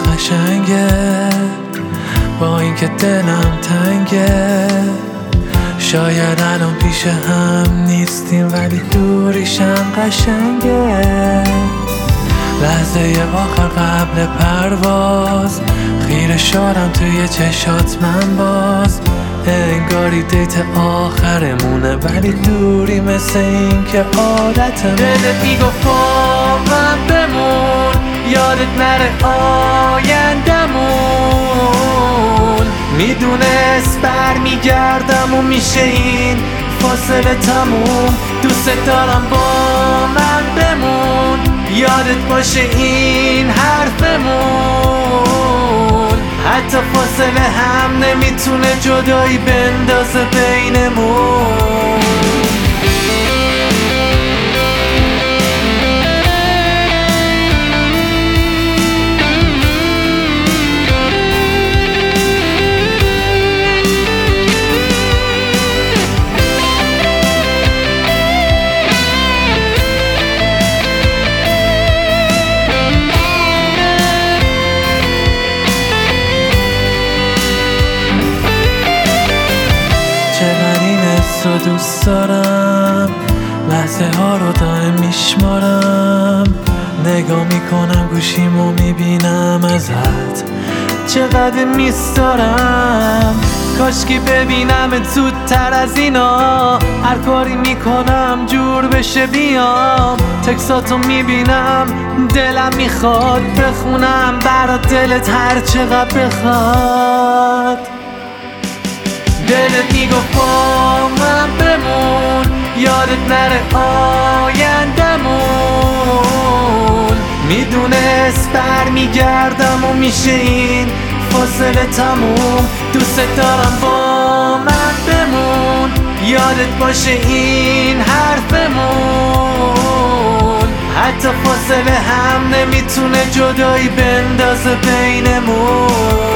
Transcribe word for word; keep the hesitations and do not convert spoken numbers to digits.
قشنگه، با اینکه دلم تنگه. شاید الان پیش هم نیستیم ولی دوریشم قشنگه. لحظه آخر قبل پرواز خیره شدم توی چشات من باز. انگاری دیت آخرمونه ولی دوری مثل این که عادتمونه. دلت میگفت با من بمون، یادت نره آیندمون. میدونست بر میگردم و میشه این فاصله تموم. دوست دارم با من بمون، یادت باشه این حرفمون. حتی فاصله هم نمیتونه جدایی بندازه بینمون. تو دوست دارم، لحظه ها رو دائم میشمارم. نگاه میکنم گوشیمو میبینم ازت چقدر میستارم. کاشکی ببینم زودتر از اینا. هر کاری میکنم جور بشه بیام. تکساتو میبینم دلم میخواد بخونم برات دلت هر چقدر بخواد. دلت میگفت با من بمون، یادت نره آیندمون. میدونست بر میگردم و میشه این فاصله تموم. دوست دارم با من بمون، یادت باشه این حرفمون. حتی فاصله هم نمیتونه جدایی بندازه بینمون.